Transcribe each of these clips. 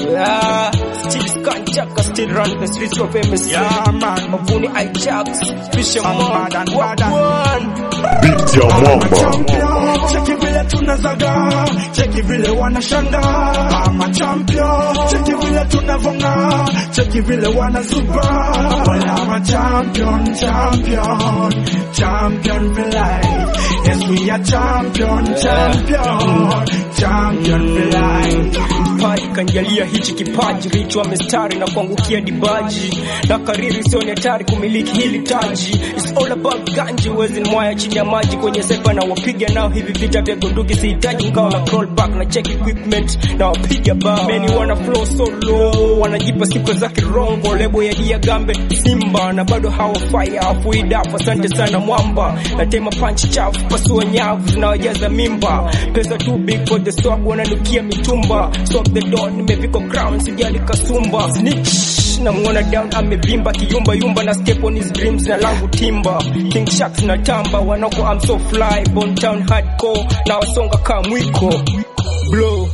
Yeah, still Kanchaka, still run the streets of MSC. Yeah, man. Mavuni Ajax, Fisherman, bad and what bad. one? Beat ya mwamba. Champion, cheki vile tunazaga, cheki vile wanashanga. I'm a champion, cheki vile tunavonga, cheki vile wanazuba. Well, I'm a champion, champion, champion for life. Yes, we are champion, champion, champion for life. Mpaji kanjalia hichi kipaji, vichwa mistari na kuangukia dibaji, na kariri sio hatari kumiliki hili taji. It's all about ganji, wezi mwaya chini ya maji kwenye sepa na wapiga nao hivi vita vya gunduki. Sihitaji ngao na crawl back na check equipment na wapiga ba. Many wana flow solo, wanajipa sifa za kirongo, lebo ya dia gambe Simba na bado hawafai afuida. Asante sana mwamba, na tema punch chafu pasua nyavu zinawajaza mimba. Pesa too big for the swag, wananukia mitumba. Swap the door, nimeviko crown, sijali kasumba. Snitch, na muona down amevimba, kiyumba yumba na step on his dreams na langu timba. King Sharks na tamba, wanoko I'm so fly, Bone Town hardcore, na wasonga kama mwiko. Blow.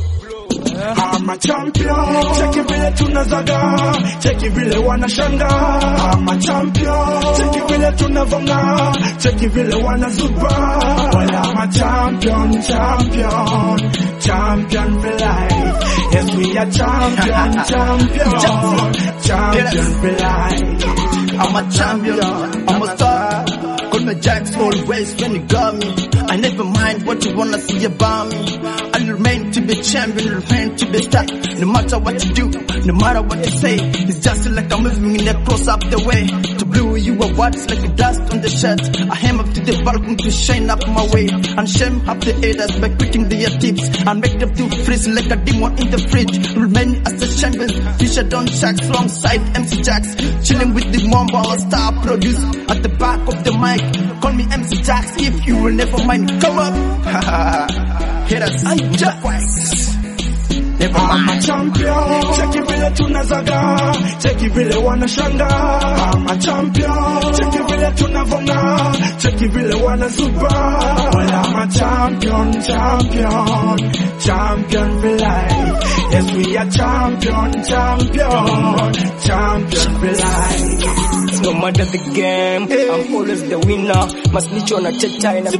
I'm a champion, cheki vile tunazaga, cheki vile wanashanga. I'm a champion, cheki vile tunavonga, cheki vile wanazuba. Well, I'm a champion, champion, champion for life. Yes, we are champion, champion, champion for life. I'm a champion, I'm a star. Call me Jax always when you got me. I never mind what you wanna see about me. I'll remain to be champion, remain to be star. No matter what you do, no matter what you say, it's just like I'm moving in the cross up the way. To blow you away, it's like a dust on the shirt. I hem up to the balcony to shine up my way. And shame up the haters by quitting their tips. And make them to freeze like a demon in the fridge. Remain as the champions, Fisher Don Sharks alongside MC Jax. Chilling with the Mamba, star produce at the back of the mic. Call me MC Jax if you will never mind. Come up, haters, I just never I'm mind. a champion, cheki vile tunazaga, cheki vile wanashanga. I'm a champion, cheki vile tunavonga, cheki vile wanazuba. Well, I'm a champion, champion, champion for life. Yes, we are champion, champion, champion for life. No matter the game, I'm always the winner. Masnicho na teta ina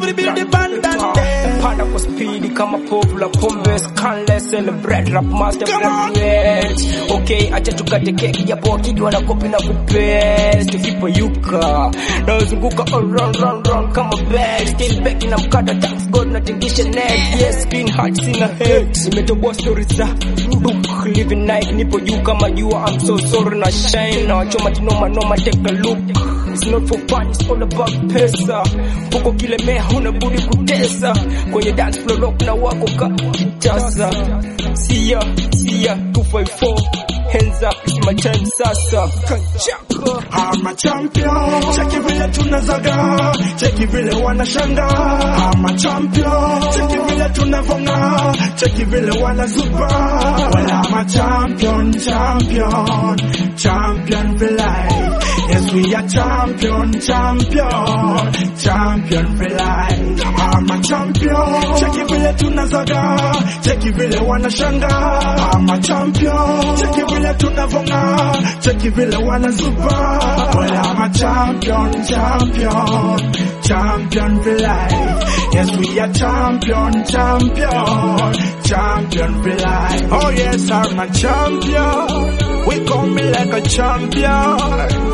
panda kwa speed kama povu la pombe. Scanless celebrate rap master graduate. Okay, acha tukate keki japo wakidi wanakopi na kupest. Kipo yuka na uzunguka all round kama bad. Still back in mkada, thanks God na tingisha neck. Yes, spin hard sina hate. Nimetoboa stories za book, living night nipo juu kama jua. I'm so sorry na shine na wachoma tinoma take a look. It's not for fun, it's all about pesa. Poko kile mea huna budi kutesa. Kwenye dance floor rock na wako ka kitasa. See ya 254. Hands up, it's my time sasa. Kanchaka. I'm a champion, cheki vile tunazaga, cheki vile wanashanga. I'm a champion, cheki vile tunavonga, cheki vile wanazuba. Well, I'm a champion, champion, champion for life. Yes, we are champion, champion, champion for life. I'm a champion, cheki vile tunazaga, cheki vile wanashanga. I'm a champion, cheki vile tunavonga, cheki vile wanazuba. Well, I'm a champion, champion, champion for life. Yes, we are champion, champion, champion for life. Oh yes, I'm a champion. We call me like a champion.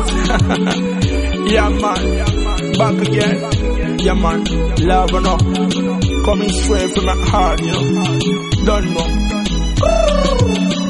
Yeah man, back again. Yeah man, love or no, coming straight from my heart, you know. Don't know.